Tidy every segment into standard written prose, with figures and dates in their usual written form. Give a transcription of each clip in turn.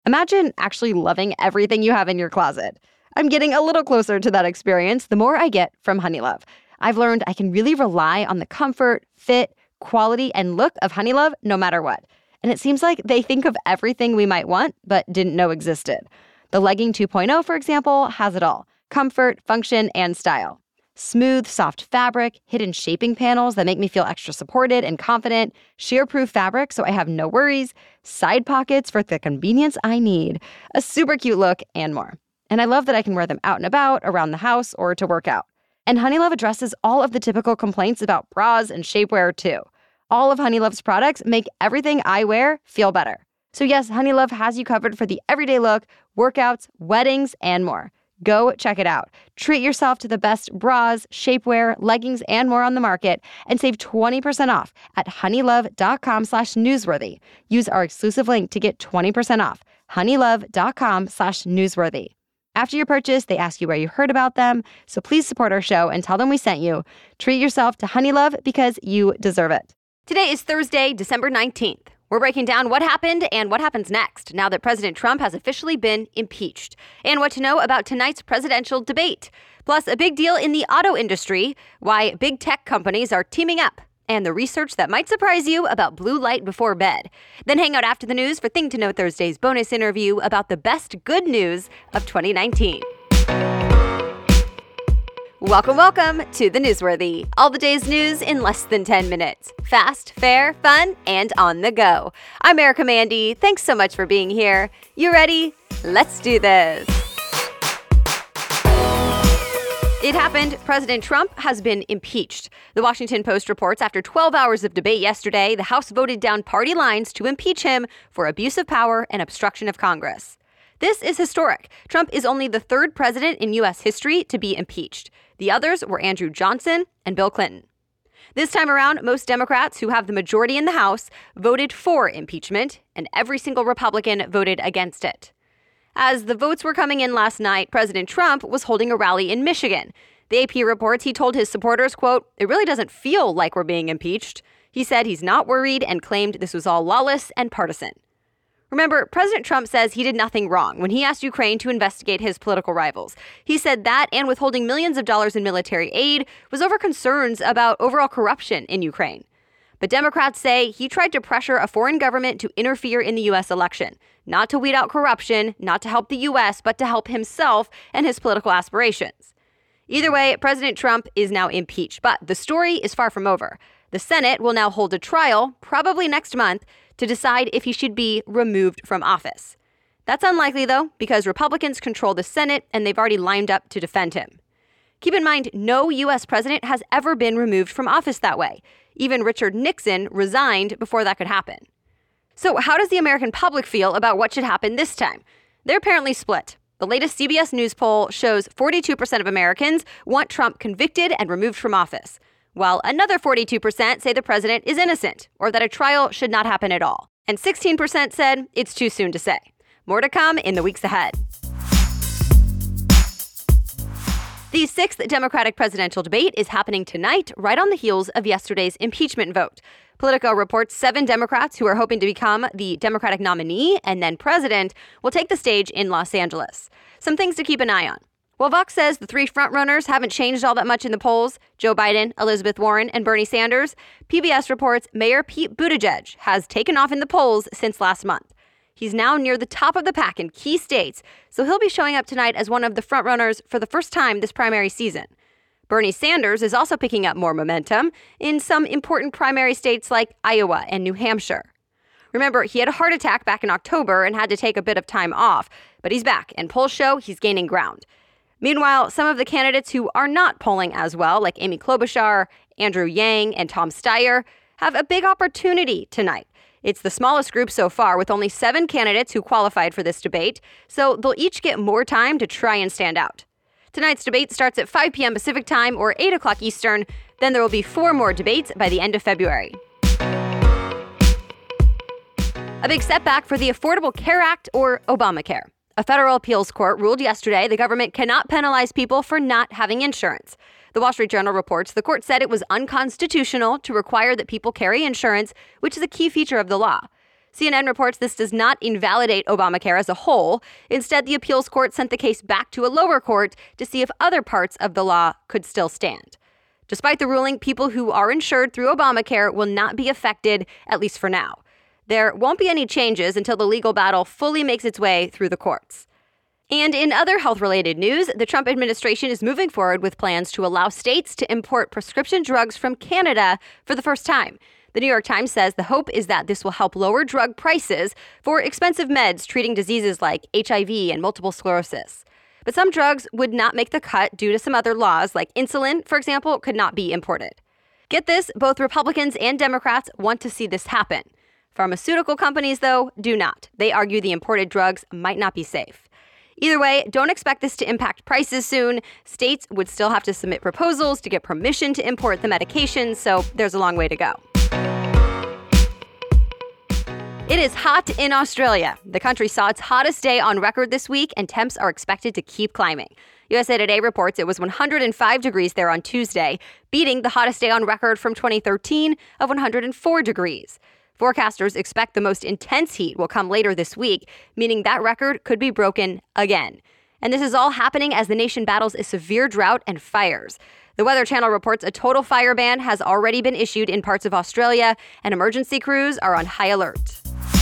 Imagine actually loving everything you have in your closet. I'm getting a little closer to that experience the more I get from Honeylove. I've learned I can really rely on the comfort, fit, quality, and look of Honeylove no matter what. And it seems like they think of everything we might want but didn't know existed. The Legging 2.0, for example, has it all: comfort, function, and style. Smooth, soft fabric, hidden shaping panels that make me feel extra supported and confident, shear-proof fabric so I have no worries, side pockets for the convenience I need, a super cute look, and more. And I love that I can wear them out and about, around the house, or to work out. And Honeylove addresses all of the typical complaints about bras and shapewear, too. All of Honeylove's products make everything I wear feel better. So yes, Honeylove has you covered for the everyday look, workouts, weddings, and more. Go check it out. Treat yourself to the best bras, shapewear, leggings, and more on the market and save 20% off at honeylove.com/newsworthy. Use our exclusive link to get 20% off. honeylove.com/newsworthy. After your purchase, they ask you where you heard about them, so please support our show and tell them we sent you. Treat yourself to Honeylove because you deserve it. Today is Thursday, December 19th. We're breaking down what happened and what happens next now that President Trump has officially been impeached, and what to know about tonight's presidential debate. Plus, a big deal in the auto industry, why big tech companies are teaming up, and the research that might surprise you about blue light before bed. Then hang out after the news for Thing to Know Thursday's bonus interview about the best good news of 2019. Welcome to The Newsworthy. All the day's news in less than 10 minutes. Fast, fair, fun, and on the go. I'm Erica Mandy. Thanks so much for being here. You ready? Let's do this. It happened. President Trump has been impeached. The Washington Post reports after 12 hours of debate yesterday, the House voted down party lines to impeach him for abuse of power and obstruction of Congress. This is historic. Trump is only the third president in U.S. history to be impeached. The others were Andrew Johnson and Bill Clinton. This time around, most Democrats who have the majority in the House voted for impeachment, and every single Republican voted against it. As the votes were coming in last night, President Trump was holding a rally in Michigan. The AP reports he told his supporters, quote, "It really doesn't feel like we're being impeached." He said he's not worried and claimed this was all lawless and partisan. Remember, President Trump says he did nothing wrong when he asked Ukraine to investigate his political rivals. He said that and withholding millions of dollars in military aid was over concerns about overall corruption in Ukraine. But Democrats say he tried to pressure a foreign government to interfere in the U.S. election, not to weed out corruption, not to help the U.S., but to help himself and his political aspirations. Either way, President Trump is now impeached, but the story is far from over. The Senate will now hold a trial, probably next month, to decide if he should be removed from office. That's unlikely, though, because Republicans control the Senate and they've already lined up to defend him. Keep in mind, no U.S. president has ever been removed from office that way. Even Richard Nixon resigned before that could happen. So how does the American public feel about what should happen this time? They're apparently split. The latest CBS News poll shows 42% of Americans want Trump convicted and removed from office, while another 42% say the president is innocent or that a trial should not happen at all. And 16% said it's too soon to say. More to come in the weeks ahead. The sixth Democratic presidential debate is happening tonight, right on the heels of yesterday's impeachment vote. Politico reports 7 Democrats who are hoping to become the Democratic nominee and then president will take the stage in Los Angeles. Some things to keep an eye on. While Vox says the 3 frontrunners haven't changed all that much in the polls, Joe Biden, Elizabeth Warren, and Bernie Sanders, PBS reports Mayor Pete Buttigieg has taken off in the polls since last month. He's now near the top of the pack in key states, so he'll be showing up tonight as one of the frontrunners for the first time this primary season. Bernie Sanders is also picking up more momentum in some important primary states like Iowa and New Hampshire. Remember, he had a heart attack back in October and had to take a bit of time off, but he's back, and polls show he's gaining ground. Meanwhile, some of the candidates who are not polling as well, like Amy Klobuchar, Andrew Yang, and Tom Steyer, have a big opportunity tonight. It's the smallest group so far, with only 7 candidates who qualified for this debate, so they'll each get more time to try and stand out. Tonight's debate starts at 5 p.m. Pacific time or 8 o'clock Eastern. Then there will be 4 more debates by the end of February. A big setback for the Affordable Care Act, or Obamacare. A federal appeals court ruled yesterday the government cannot penalize people for not having insurance. The Wall Street Journal reports the court said it was unconstitutional to require that people carry insurance, which is a key feature of the law. CNN reports this does not invalidate Obamacare as a whole. Instead, the appeals court sent the case back to a lower court to see if other parts of the law could still stand. Despite the ruling, people who are insured through Obamacare will not be affected, at least for now. There won't be any changes until the legal battle fully makes its way through the courts. And in other health-related news, the Trump administration is moving forward with plans to allow states to import prescription drugs from Canada for the first time. The New York Times says the hope is that this will help lower drug prices for expensive meds treating diseases like HIV and multiple sclerosis. But some drugs would not make the cut due to some other laws, like insulin, for example, could not be imported. Get this, both Republicans and Democrats want to see this happen. Pharmaceutical companies, though, do not. They argue the imported drugs might not be safe. Either way, don't expect this to impact prices soon. States would still have to submit proposals to get permission to import the medications, so there's a long way to go. It is hot in Australia. The country saw its hottest day on record this week, and temps are expected to keep climbing. USA Today reports it was 105 degrees there on Tuesday, beating the hottest day on record from 2013 of 104 degrees. Forecasters expect the most intense heat will come later this week, meaning that record could be broken again. And this is all happening as the nation battles a severe drought and fires. The Weather Channel reports a total fire ban has already been issued in parts of Australia, and emergency crews are on high alert.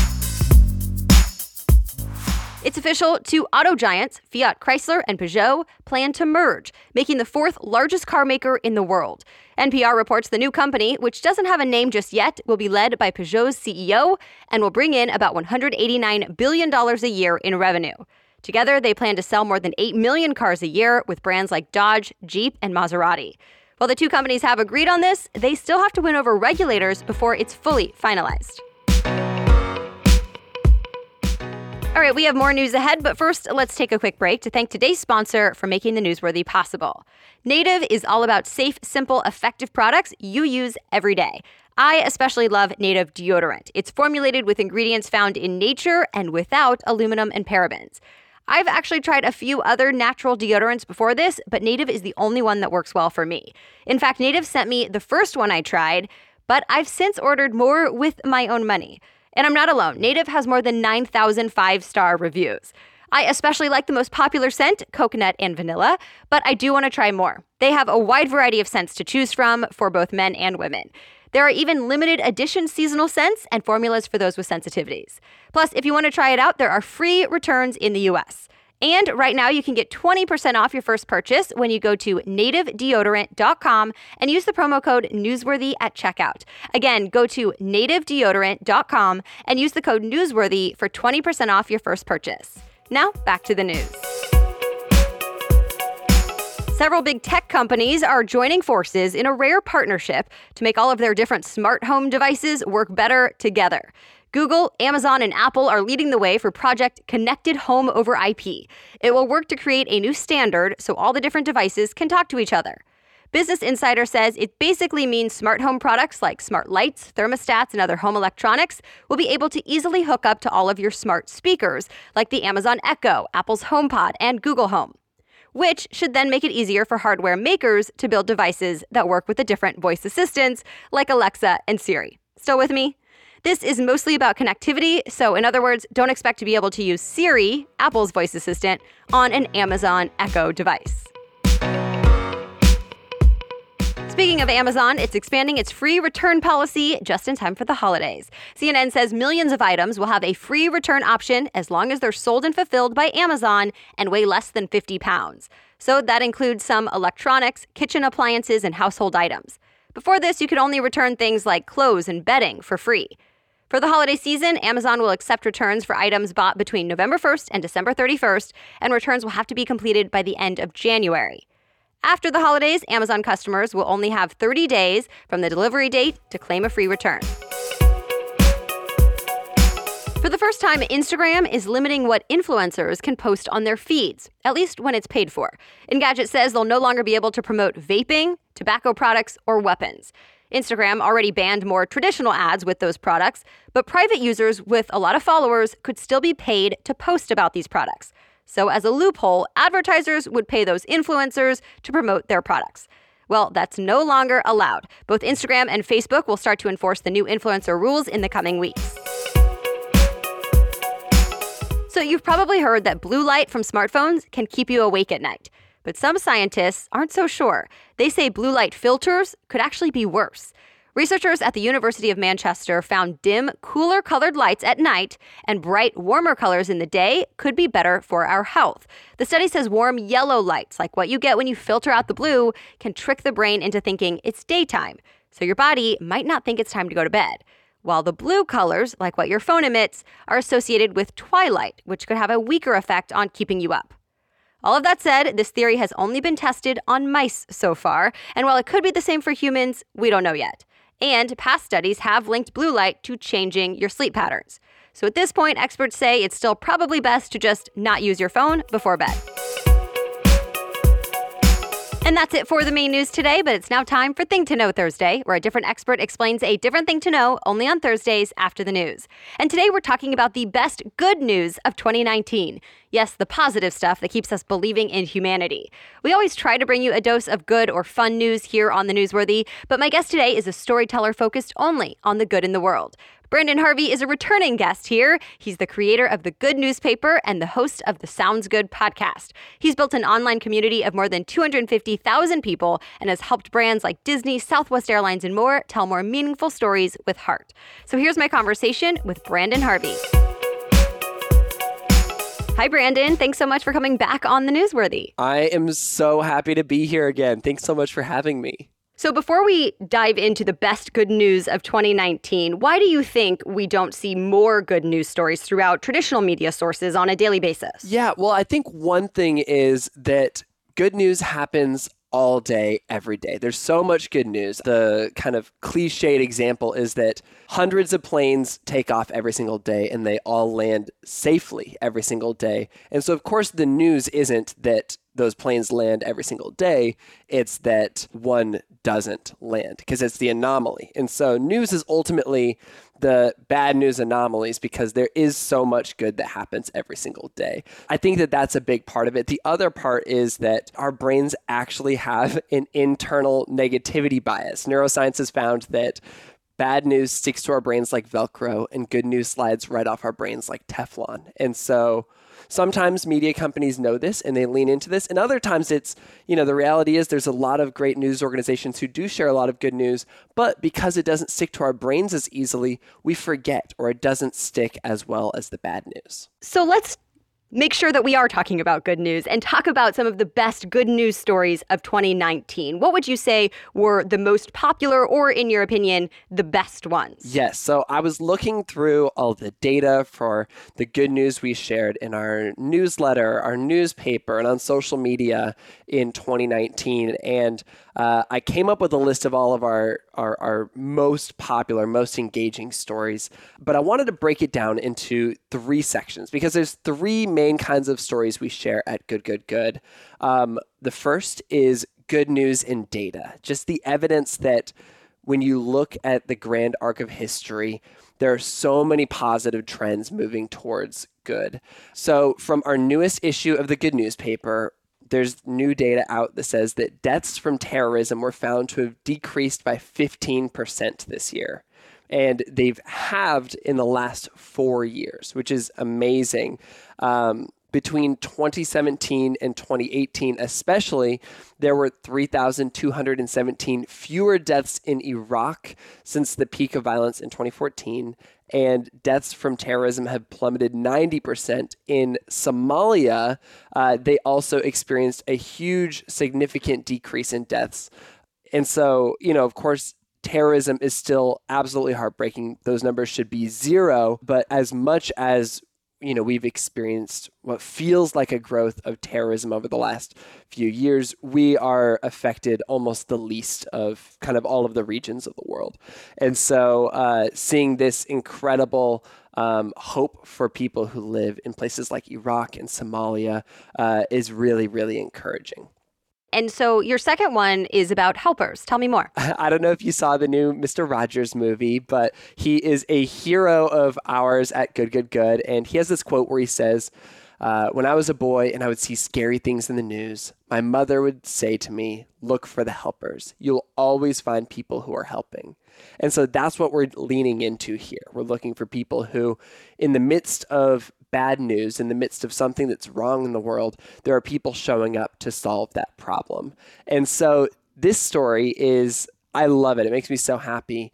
It's official, two auto giants, Fiat Chrysler and Peugeot, plan to merge, making the fourth largest car maker in the world. NPR reports the new company, which doesn't have a name just yet, will be led by Peugeot's CEO and will bring in about $189 billion a year in revenue. Together, they plan to sell more than 8 million cars a year with brands like Dodge, Jeep, and Maserati. While the two companies have agreed on this, they still have to win over regulators before it's fully finalized. All right, we have more news ahead, but first, let's take a quick break to thank today's sponsor for making the Newsworthy possible. Native is all about safe, simple, effective products you use every day. I especially love Native deodorant. It's formulated with ingredients found in nature and without aluminum and parabens. I've actually tried a few other natural deodorants before this, but Native is the only one that works well for me. In fact, Native sent me the first one I tried, but I've since ordered more with my own money. And I'm not alone. Native has more than 9,000 five-star reviews. I especially like the most popular scent, coconut and vanilla, but I do want to try more. They have a wide variety of scents to choose from for both men and women. There are even limited edition seasonal scents and formulas for those with sensitivities. Plus, if you want to try it out, there are free returns in the U.S. And right now, you can get 20% off your first purchase when you go to nativedeodorant.com and use the promo code Newsworthy at checkout. Again, go to nativedeodorant.com and use the code Newsworthy for 20% off your first purchase. Now, back to the news. Several big tech companies are joining forces in a rare partnership to make all of their different smart home devices work better together. Google, Amazon, and Apple are leading the way for Project Connected Home over IP. It will work to create a new standard so all the different devices can talk to each other. Business Insider says it basically means smart home products like smart lights, thermostats, and other home electronics will be able to easily hook up to all of your smart speakers, like the Amazon Echo, Apple's HomePod, and Google Home, which should then make it easier for hardware makers to build devices that work with the different voice assistants like Alexa and Siri. Still with me? This is mostly about connectivity, so in other words, don't expect to be able to use Siri, Apple's voice assistant, on an Amazon Echo device. Speaking of Amazon, it's expanding its free return policy just in time for the holidays. CNN says millions of items will have a free return option as long as they're sold and fulfilled by Amazon and weigh less than 50 pounds. So that includes some electronics, kitchen appliances, and household items. Before this, you could only return things like clothes and bedding for free. For the holiday season, Amazon will accept returns for items bought between November 1st and December 31st, and returns will have to be completed by the end of January. After the holidays, Amazon customers will only have 30 days from the delivery date to claim a free return. For the first time, Instagram is limiting what influencers can post on their feeds, at least when it's paid for. Engadget says they'll no longer be able to promote vaping, tobacco products, or weapons. Instagram already banned more traditional ads with those products, but private users with a lot of followers could still be paid to post about these products. So as a loophole, advertisers would pay those influencers to promote their products. Well, that's no longer allowed. Both Instagram and Facebook will start to enforce the new influencer rules in the coming weeks. So you've probably heard that blue light from smartphones can keep you awake at night. But some scientists aren't so sure. They say blue light filters could actually be worse. Researchers at the University of Manchester found dim, cooler colored lights at night and bright, warmer colors in the day could be better for our health. The study says warm yellow lights, like what you get when you filter out the blue, can trick the brain into thinking it's daytime. So your body might not think it's time to go to bed. While the blue colors, like what your phone emits, are associated with twilight, which could have a weaker effect on keeping you up. All of that said, this theory has only been tested on mice so far, and while it could be the same for humans, we don't know yet. And past studies have linked blue light to changing your sleep patterns. So at this point, experts say it's still probably best to just not use your phone before bed. And that's it for the main news today, but it's now time for Thing to Know Thursday, where a different expert explains a different thing to know only on Thursdays after the news. And today we're talking about the best good news of 2019. Yes, the positive stuff that keeps us believing in humanity. We always try to bring you a dose of good or fun news here on The Newsworthy, but my guest today is a storyteller focused only on the good in the world. Brandon Harvey is a returning guest here. He's the creator of The Good Newspaper and the host of the Sounds Good podcast. He's built an online community of more than 250,000 people and has helped brands like Disney, Southwest Airlines, and more tell more meaningful stories with heart. So here's my conversation with Brandon Harvey. Hi, Brandon. Thanks so much for coming back on The Newsworthy. I am so happy to be here again. Thanks so much for having me. So before we dive into the best good news of 2019, why do you think we don't see more good news stories throughout traditional media sources on a daily basis? Yeah, well, I think one thing is that good news happens all day, every day. There's so much good news. The kind of cliched example is that hundreds of planes take off every single day and they all land safely every single day. And so, of course, the news isn't that those planes land every single day. It's that one doesn't land because it's the anomaly. And so news is ultimately the bad news anomalies because there is so much good that happens every single day. I think that that's a big part of it. The other part is that our brains actually have an internal negativity bias. Neuroscience has found that bad news sticks to our brains like Velcro and good news slides right off our brains like Teflon. And so sometimes media companies know this and they lean into this. And other times it's, the reality is there's a lot of great news organizations who do share a lot of good news, but because it doesn't stick to our brains as easily, we forget or it doesn't stick as well as the bad news. So let's make sure that we are talking about good news and talk about some of the best good news stories of 2019. What would you say were the most popular or, in your opinion, the best ones? Yes. So I was looking through all the data for the good news we shared in our newsletter, our newspaper, and on social media in 2019. And I came up with a list of all of our most popular, most engaging stories. But I wanted to break it down into three sections because there's three main kinds of stories we share at Good, Good, Good. The first is good news in data, just the evidence that when you look at the grand arc of history, there are so many positive trends moving towards good. So from our newest issue of the Good Newspaper, there's new data out that says that deaths from terrorism were found to have decreased by 15% this year. And they've halved in the last 4 years, which is amazing. Between 2017 and 2018 especially, there were 3,217 fewer deaths in Iraq since the peak of violence in 2014. And deaths from terrorism have plummeted 90%. In Somalia, they also experienced a huge, significant decrease in deaths. And so, of course, terrorism is still absolutely heartbreaking. Those numbers should be zero. But as much as we've experienced what feels like a growth of terrorism over the last few years, we are affected almost the least of kind of all of the regions of the world. And so seeing this incredible hope for people who live in places like Iraq and Somalia is really, really encouraging. And so your second one is about helpers. Tell me more. I don't know if you saw the new Mr. Rogers movie, but he is a hero of ours at Good, Good, Good. And he has this quote where he says, when I was a boy and I would see scary things in the news, my mother would say to me, look for the helpers. You'll always find people who are helping. And so that's what we're leaning into here. We're looking for people who, in the midst of bad news, in the midst of something that's wrong in the world, there are people showing up to solve that problem. And so this story is, I love it. It makes me so happy.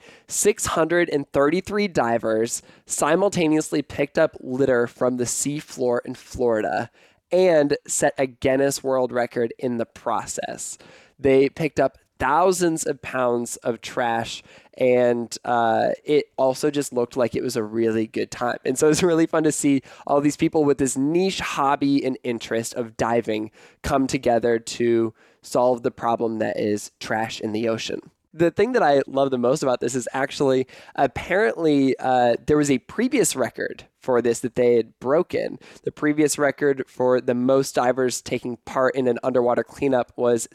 633 divers simultaneously picked up litter from the seafloor in Florida and set a Guinness World Record in the process. They picked up thousands of pounds of trash, and it also just looked like it was a really good time. And so it's really fun to see all these people with this niche hobby and interest of diving come together to solve the problem that is trash in the ocean. The thing that I love the most about this is actually, apparently, there was a previous record for this that they had broken. The previous record for the most divers taking part in an underwater cleanup was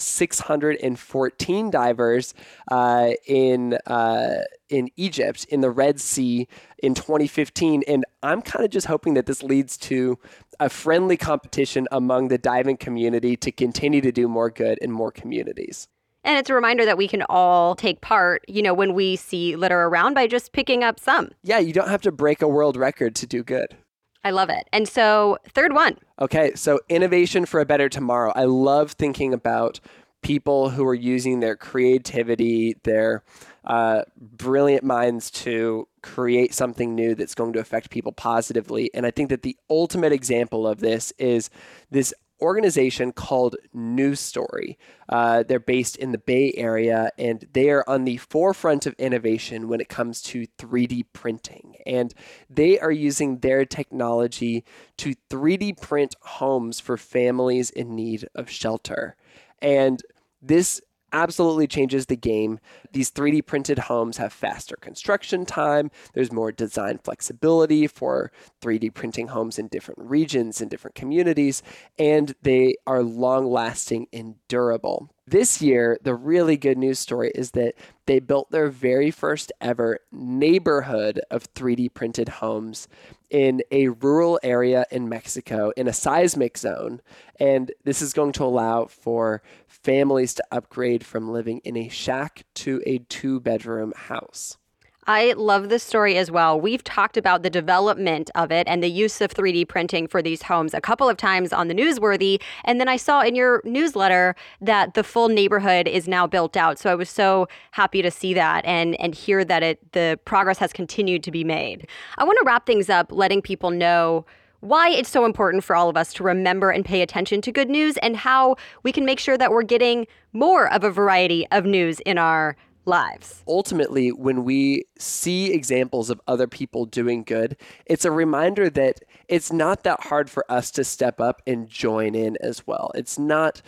614 divers in Egypt, in the Red Sea in 2015. And I'm kind of just hoping that this leads to a friendly competition among the diving community to continue to do more good in more communities. And it's a reminder that we can all take part, when we see litter around by just picking up some. Yeah, you don't have to break a world record to do good. I love it. And so, third one. Okay, so innovation for a better tomorrow. I love thinking about people who are using their creativity, their brilliant minds to create something new that's going to affect people positively. And I think that the ultimate example of this is this organization called News Story. They're based in the Bay Area, and they are on the forefront of innovation when it comes to 3D printing. And they are using their technology to 3D print homes for families in need of shelter. And this absolutely changes the game. These 3D printed homes have faster construction time. There's more design flexibility for 3D printing homes in different regions and different communities, and they are long-lasting and durable. This year, the really good news story is that they built their very first ever neighborhood of 3D printed homes in a rural area in Mexico in a seismic zone. And this is going to allow for families to upgrade from living in a shack to a 2-bedroom house. I love this story as well. We've talked about the development of it and the use of 3D printing for these homes a couple of times on the Newsworthy. And then I saw in your newsletter that the full neighborhood is now built out. So I was so happy to see that and hear that the progress has continued to be made. I want to wrap things up letting people know why it's so important for all of us to remember and pay attention to good news and how we can make sure that we're getting more of a variety of news in our lives. Ultimately, when we see examples of other people doing good, it's a reminder that it's not that hard for us to step up and join in as well. It's not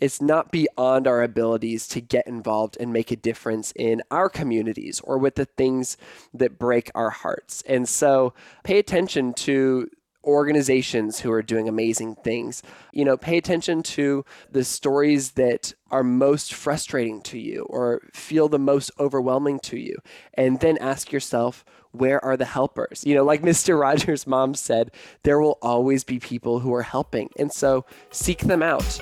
beyond our abilities to get involved and make a difference in our communities or with the things that break our hearts. And so pay attention to organizations who are doing amazing things. Pay attention to the stories that are most frustrating to you or feel the most overwhelming to you. And then ask yourself, where are the helpers? Like Mr. Rogers' mom said, there will always be people who are helping. And so seek them out.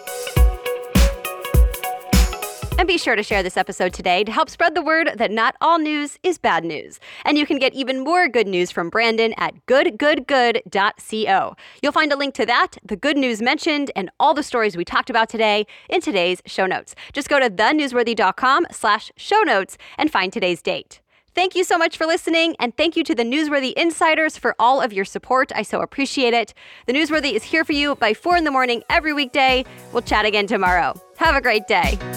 And be sure to share this episode today to help spread the word that not all news is bad news. And you can get even more good news from Brandon at goodgoodgood.co. You'll find a link to that, the good news mentioned, and all the stories we talked about today in today's show notes. Just go to thenewsworthy.com/show notes and find today's date. Thank you so much for listening, and thank you to the Newsworthy Insiders for all of your support. I so appreciate it. The Newsworthy is here for you by 4 a.m. every weekday. We'll chat again tomorrow. Have a great day.